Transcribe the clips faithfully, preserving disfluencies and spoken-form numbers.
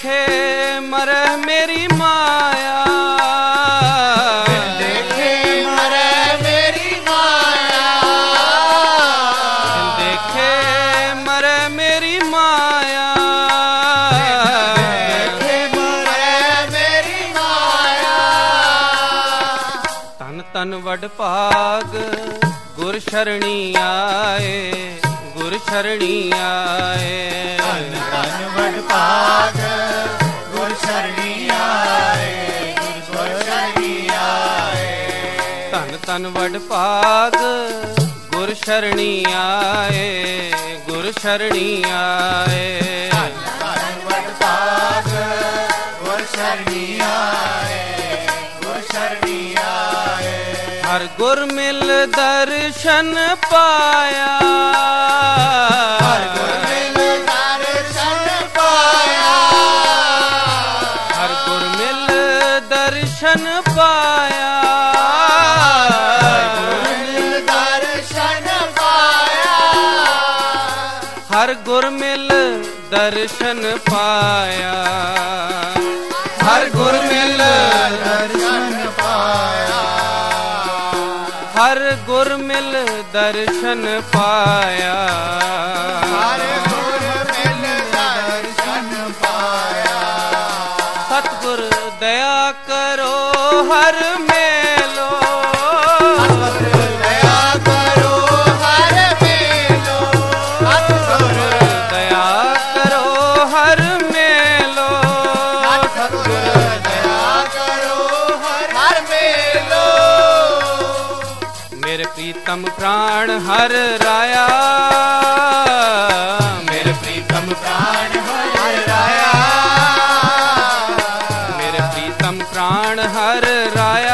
देखे मरे मेरी माया, बिन देखे मरे मेरी माया, बिन देखे मरे मेरी माया, बिन देखे मरे मेरी माया। तन तन वड भाग गुर शरणी आए, गुर शरणी आए, तन तन वड भाग गुर शरणी आए, गुर शरणी आए। तन तन वड भाग गुर शरणी आए, गुर शरणी आए, तन तन वड भाग गुर शरणी आए, गुर शरणी आए। हर गुर मिल दर्शन पाया, हर गुर मिल दर्शन पाया, हर गुर मिल दर्शन पाया, हर गुर मिल दर्शन पाया, हर गुर मिल दर्शन पाया, हर गुर मिल दर्शन पाया, हर गुर मिल दर्शन पाया, हर गुर मिल दर्शन पाया। सतगुर दया करो हर मेलो, सतगुर दया करो हर मेलो, सतगुर दया करो हर मेलो, सतगुर दया करो हर मेलो। मेरे प्रीतम प्राण हर राया, मेरे प्रीतम प्राण हर राया, मेरे प्रीतम प्राण हर राया,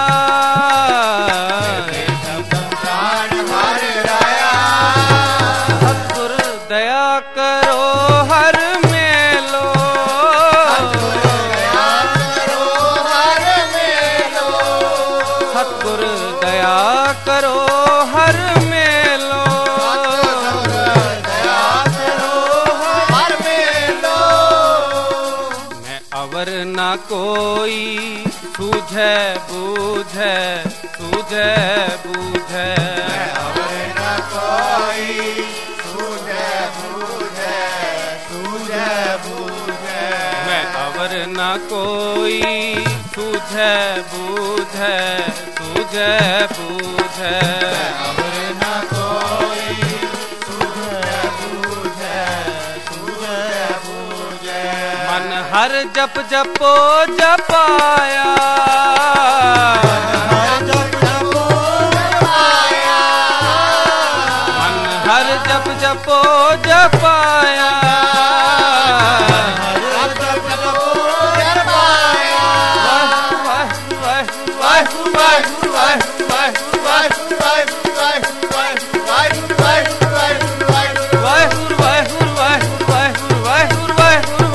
प्रीतम प्राण हर राया। सतगुर दया करो हर मेलो, सतगुर दया करो हर मेलो, सतगुर दया करो हर मेलो, सतगुर दया करो हर मेलो। मैं अवर न कोई सूझे बूझे, सूझे बूझे, अवर न कोई सूझे बूझे, सूझे बूझे। मैं अवर न कोई सूझे बूझे, सूझे बूझे, अवर न कोई सूझे बूझे, सूझे बूझे। मन हर जप जपो जपाया, हर जप जपो जपाया, मन हर जप जपो जपाया, हर जप जपो जपाया। वाहिगुरु वाहिगुरु वाहिगुरु वाहिगुरु वाहिगुरु वाहिगुरु वाहिगुरु वाहिगुरु वाहिगुरु वाहिगुरु वाहिगुरु वाहिगुरु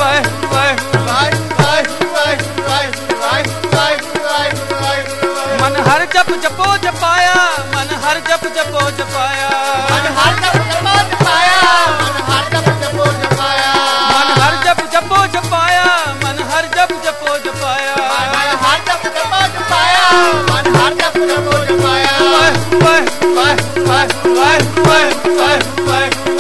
वाहिगुरु। मन हर जप जपो जपाया, मन हर जप जपो जपाया, मन हर जप जपो जपाया, मन हर जप जपो जपाया, मन हर जप जपो जपाया, मन हर जप जपो जपाया, मन हर जप जपो जपाया, मन हर जप जपो जपाया। वाहिगुरु वाहिगुरु वाहिगुरु वाहिगुरु वाहिगुरु वाहिगुरु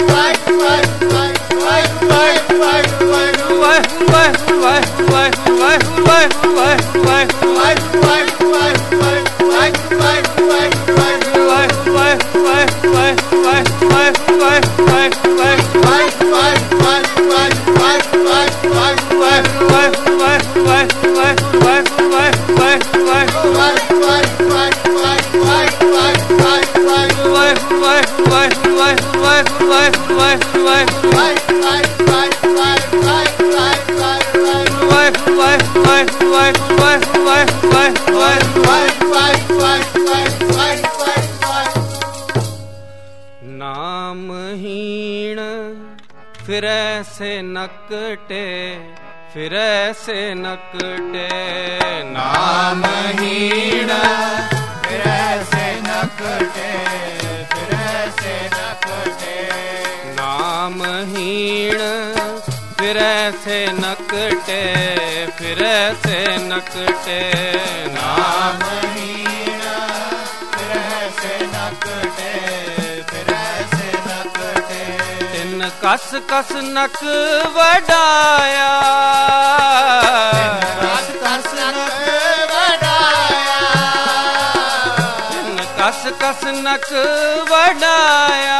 नामहीन फिर ऐसे नकटे, फिर ऐसे नकटे, नामहीन फिर ऐसे नकटे, फिर ऐसे नकटे, नामहीन फिर ऐसे नकटे फिर ऐसे नकटे नाम हीण फिर ऐसे नकटे फिर ऐसे नकटे तिन कस कस नक वडाया कस कस नक वडाया तिन कस कस नक वडाया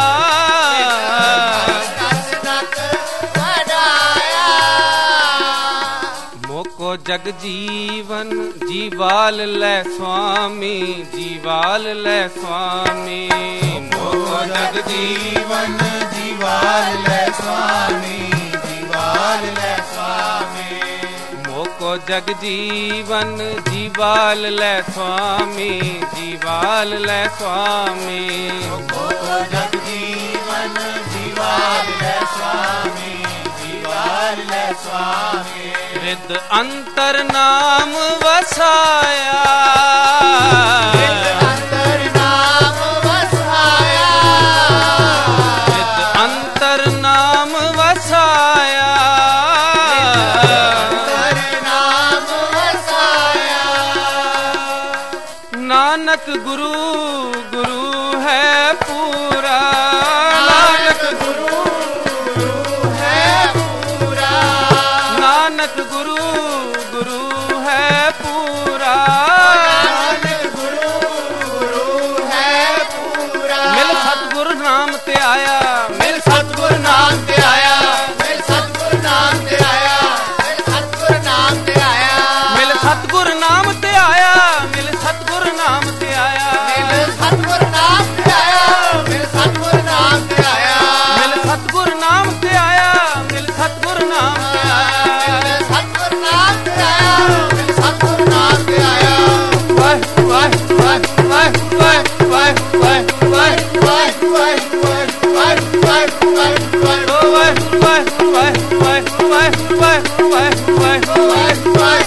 जग जीवन जीवाल लै स्वामी जीवाल लै स्वामी मोको जग जीवन जीवाल लै स्वामी जीवाल लै स्वामी मोको जग जीवन जीवाल लै स्वामी जीवाल लै स्वामी मोको जग जीवन जीवाल लै स्वामी जीवाल लै स्वामी रिद अंतर नाम वसाया रिद अंतर नाम वसाया रिद अंतर नाम वसाया अंतर नाम वसाया नानक गुरु गुरु है पूरा नानक गुरु गुरु है पूरा नानक गुरु गुरु है पूरा नानक गुरु गुरु है पूरा मिल सतगुर नाम ते आया मिल सतगुर नाम ते आया मिल सतगुर नाम ते आया मिल सतगुर नाम ते आया मिल सतगुर नाम ते आया मिल सतगुर नाम ते आया मिल सतगुर नाम ते आया मिल सतगुर नाम ते आया मिल सतगुर नाम ते आया मिल सतगुर नाम ते आया सतगुर नाम ते आया मिल सतगुर नाम ते आया वाह वाह वाह वाह वाह वाह वाह वाह वाह वाह वाह वाह वाह वाह ओ वाह वाह वाह वाह वाह वाह वाह वाह वाह वाह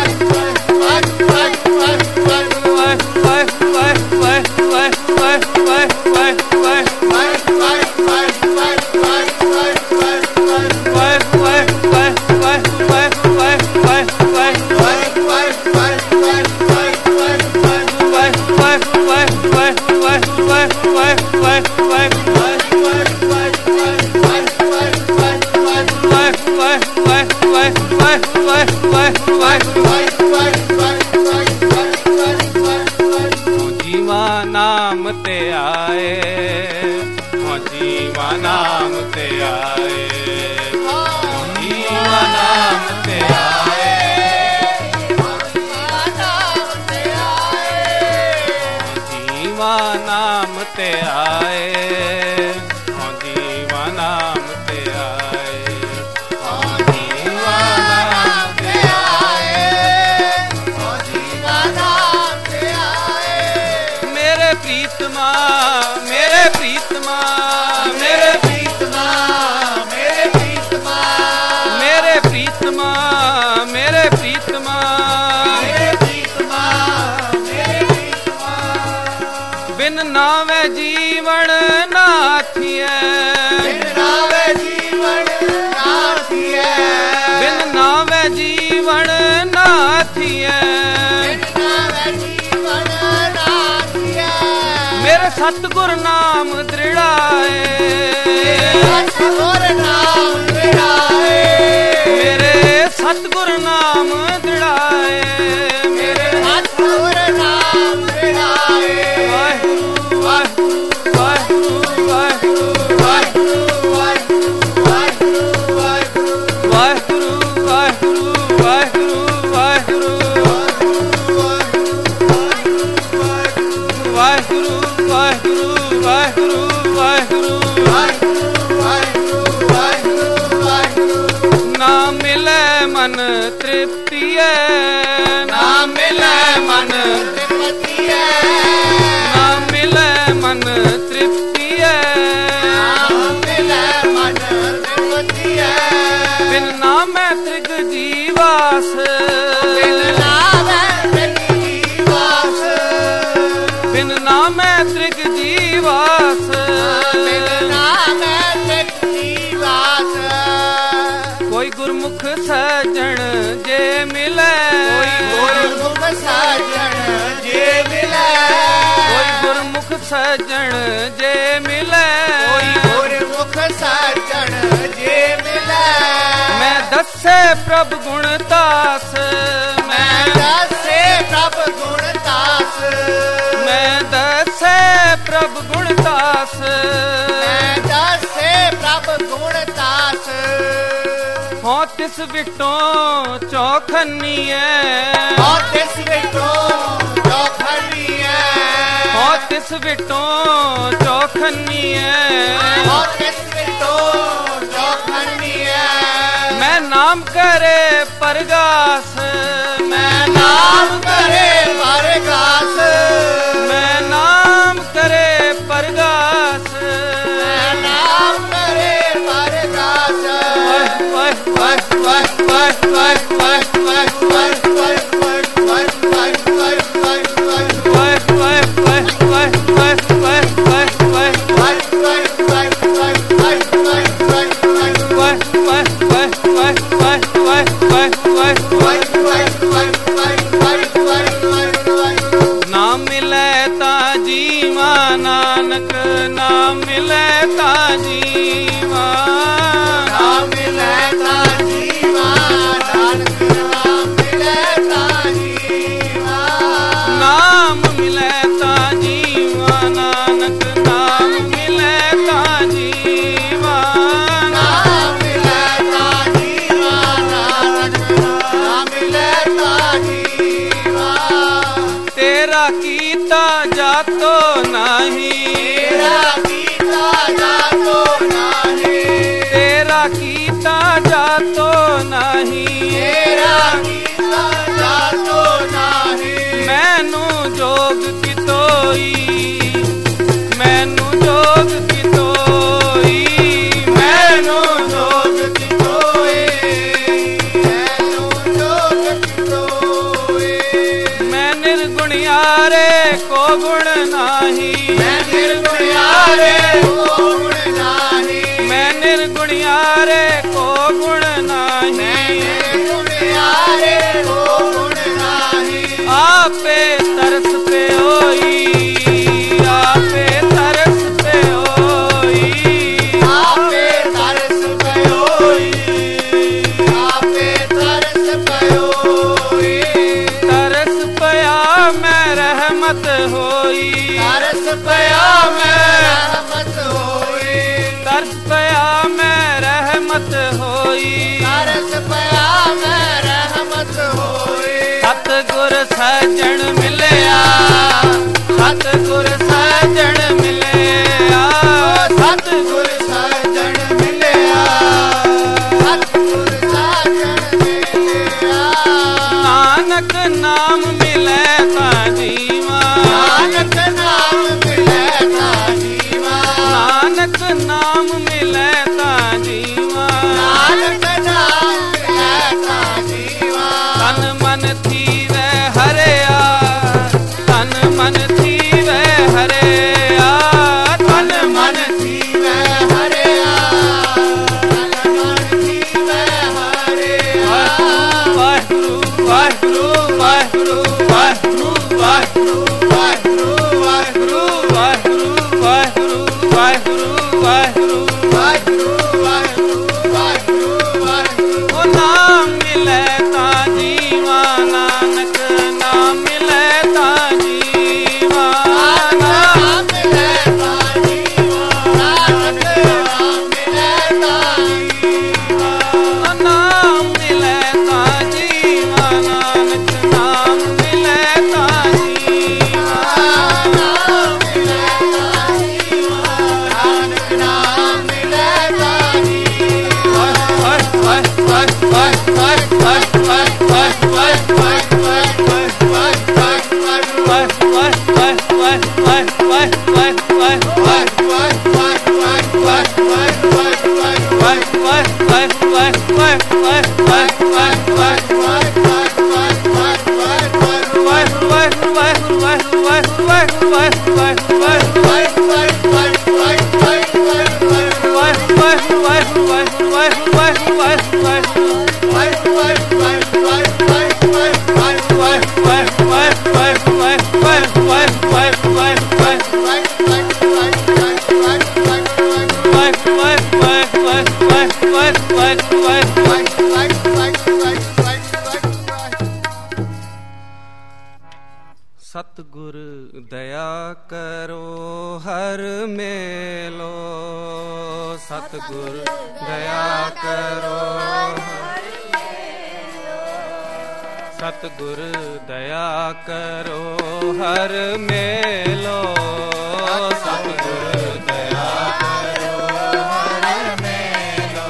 नाम ते आए जीवा नाम ते आए जीवा नाम ते आए जीवा नाम ते आए जीवा नाम ते आए जीवा नाम ते मेरे प्रीतमा मेरे प्रीतमा मेरे प्रीतमा मेरे प्रीतमा मेरे प्रीतमा मेरे प्रीतमा मेरे प्रीतमा मेरे प्रीतमा बिन नावे जीवन नाथिए बिन नावे जीवन नाथिए बिन नावे जीवन नाथिए बिन नावे जीवन नाथिए मेरे सतगुर नाम दृढ़ाए सतगुर नाम दृढ़ाए मेरे सतगुर नाम दृढ़ाए मेरे सतगुर नाम दृढ़ाए वाहिगुरु वाहिगुरु वाहिगुरु वाहिगुरु वाहिगुरु वाहिगुरु वाहिगुरु वाहिगुरु वाहिगुरु वाहिगुरु वाहिगुरु वाहिगुरु ना मिले मन तृप्ति ना मिले मन ना मिले मन तृप्ति बिन नामै त्रिग जीवास बिन नामै त्रिग जीवास ਸਾਜਣ ਜੇ ਮਿਲੈ ਕੋਈ ਗੁਰਮੁਖ ਸਜਣ ਜੇ ਮਿਲੈ ਕੋਈ ਗੁਰਮੁਖ ਸਾਜਣ ਜੇ ਮਿਲੈ ਮੈਂ ਦੱਸੇ ਪ੍ਰਭ ਗੁਣ ਤਾਸ ਮੈਂ ਦੱਸੇ ਪ੍ਰਭ ਗੁਣ ਤਾਸ ਮੈਂ ਦੱਸੇ ਪ੍ਰਭ ਗੁਣ ਤਾਸ ਮੈਂ ਦੱਸੇ ਪ੍ਰਭ ਗੁਣ ਤਾਸ ਹੋ ਤਿਸ ਵਿਟੋਂ ਚੌਖਨੀਐ ਹੋ ਤਿਸ ਵਿਟੋਂ ਚੌਖਨੀਐ ਹੋ ਤਿਸ ਵਿਟੋਂ ਚੌਖਨੀਐ ਹੋ ਤਿਸ ਵਿਟੋਂ ਚੌਖਨੀਐ ਮੈਂ ਨਾਮ ਕਰੇ ਪਰਗਾਸ ਮੈਂ ਨਾਮ ਕਰੇ ਪਰਗਾਸ ਮੈਂ ਨਾਮ ਕਰੇ ਪਰਗਾਸ ਮੈਂ ਨਾਮ ਕਰੇ ਪਰਗਾਸ ਵਾਹ ਵਾਹ ਵਾਹ ਵਾਹ ਵਾਹ ਵਾਹ ਵਾਹ ਵਾਹ ਵਾਹ ਵਾਹ ਨਾ ਮਿਲੇ ਤਾਂ ਜੀਵਾ ਨਾਨਕ ਨਾ ਮਿਲੇ ਤਾਂ ਜੀਵਾ ਨਾ ਮਿਲੇ ਤਾਂ ਜੀਵਾ ਨਾਨਕ ਨਾ ਮਿਲੇ ਤਾਂ ਜੀਵਾ ਨਾਮ ਮਿਲੇ ਤਾਂ ਜੀਵਾ ਨਾਨਕ ਨਾਮ ਮਿਲੇ ਤਾਂ ਜੀਵਾ ਨਾਮ ਮਿਲੇ ਤਾਂ ਜੀਵਾ ਨਾਨਕ ਨਾ ਮਿਲੇ ਤਾਂ ਜੀਵਾ ਤੇਰਾ ਕੀਤਾ ਜਾਤੋ ਨਹੀਂ ਤੇਰਾ ਕੀਤਾ ਜਾਤੋ ਨਾਹੀ ਤੇਰਾ ਕੀਤਾ ਜਾਤੋ ਨਹੀਂ ਤੇਰਾ ਕੀਤਾ ਜਾਤੋ ਨਾਹੀ ਮੈਨੂੰ ਜੋਗ ਕਿਤੋਈ ਮੈਨੂੰ ਜੋਗ ਕਿਤੋਈ ਮੈਨੂੰ ਜੋਗ ਕਿਤੋਏ ਮੈਨੂੰ ਜੋਗ ਕਿਤੋਏ ਮੈਂ ਨਿਰਗੁਣਿਆਰੇ ਕੋ ਗੁਣ ਨਹੀਂ ਮੈਂ ਨਿਰਗੁਣਿਆਰੇ ਕੋ ਗੁਣ ਨਾਹੀ ਮੈਂ ਨਿਰਗੁਣਿਆਰੇ ਕੋ ਗੁਣ ਮੈਂ ਨਹੀਂ ਨਿਰਗੁਣਿਆਰੇ ਕੋ ਗੁਣ ਨਾਹੀ ਆਪੇ ਤਰਸ ਪਿਓਈ ਆਪੇ ਤਰਸ ਪਿਓਈ ਆਪੇ ਤਰਸ ਪਇਓਈ ਆਪੇ ਤਰਸ ਪਇਓਈ ਤਰਸ ਪਿਆ ਮੈਂ ਰਹਿਮਤ ਹੋਈ ਤਰਸ ਪਿਆ ਮੈਂ ਰਹਿਮਤ ਹੋਈ ਤਰਸ ਪਿਆ ਮੈਂ ਰਹਿਮਤ ਹੋਈ ਤਰਸ ਪਿਆ ਮੈਂ ਰਹਿਮਤ ਹੋਈ ਸਤਿਗੁਰ ਸਜਣ ਮਿਲਿਆ ਸਤਿਗੁਰ ਸਜਣ ਮਿਲਿਆ ਸਤਿਗੁਰ ਸਾਜਣ ਮਿਲਿਆ ਸਤਿਗੁਰ ਸਾਜਣ ਮਿਲਿਆ ਨਾਨਕ ਨਾਮ ਮਿਲੇ ਤਾਂ ਜੀਵਾ ਨਾਨਕ ਨਾਮ ਮਿਲੇ ਤਾਂ ਜੀਵਾ ਨਾਨਕ ਨਾਮ ਮਿਲੇ ਤਾਂ ਜੀਵਾ ਨਾਨਕ ਨਾਮ ਮਿਲੇ ਤਾਂ ਜੀਵਾ ਤਨ ਮਨ ਥੀਵੇ ਹਰਿਆ ਤਨ ਮਨ ਥੀਵੇ ਹਰਿਆ ਤਨ ਮਨ ਜੀਵੈ ਹਰਿਆ ਤਨ ਮਨ ਜੀਵੈ ਹਰਿਆ ਵਾਹਿਗੁਰੂ ਵਾਹਿਗੁਰੂ ਵਾਹਿਗੁਰੂ ਵਾਹਿਗੁਰੂ ਵਾਹਿਗੁਰੂ ਵਾਹਿਗੁਰੂ ਵਾਹਿਗੁਰੂ ਵਾਹਿਗੁਰੂ ਵਾਹਿਗੁਰੂ ਵਾਹਿਗੁਰੂ ਵਾਹਿਗੁਰੂ ਵਾਹਿਗੁਰੂ ਵਾਹਿਗੁਰੂ ਵਾਹਿਗੁਰੂ ਵਾਹਿਗੁਰੂ ਉਹ ਨਾਮ ਮਿਲੇ ਤਾਂ ਜੀਵਾ ਨਾਨਕ ਨਾਮ ਮਿਲੇ ਤਾਂ ਜੀਵਾ ਨਾਮ ਮਿਲੇ ਤਾਂ ਜੀਵਾ ਨਾਨਕ ਨਾਮ ਮਿਲੇ ਤਾਂ ਜੀਵਾ ਨਾਮ ਮਿਲੇ ਤਾਂ ਜੀਵਾ ਨਾਨਕ ਨਾਮ ਮਿਲੇ ਤਾਂ ਜੀਵਾ ਨਾਮ ਮਿਲੇ ਤਾਂ ਜੀਵਾ ਨਾਨਕ ਨਾਮ ਮਿਲੇ ਤਾਂ ਜੀਵਾ ਵਾਹ ਵਾਹ ਵਾਹ ਵਾਹ ਵਾਹ ਵਾਹ ਵਾਹ ਵਾਹ ਵਾਹ ਵਾਹ Bye. मेलो। सतगुर दया करो, सतगुर दया करो हर मेलो। सतगुर दया करो हर मेलो।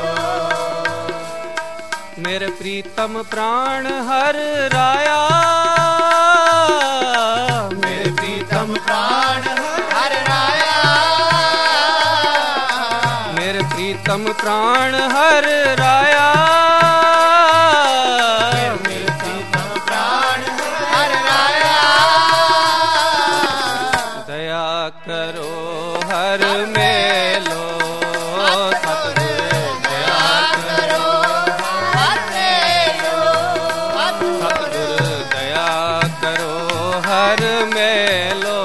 मेरे प्रीतम प्राण हर राया, मेरे प्रीतम प्राण हर राया, मेरे प्रीतम प्राण हर राया। मेरे प्रीतम प्राण हर राया, दया करो हर मेलो। सतगुर दया करो हर मेलो। सतगुर दया करो हर मेलो।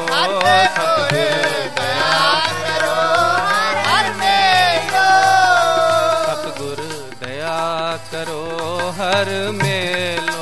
सतगुर दया करो हर मेलो। सतगुर दया करो हर मेलो।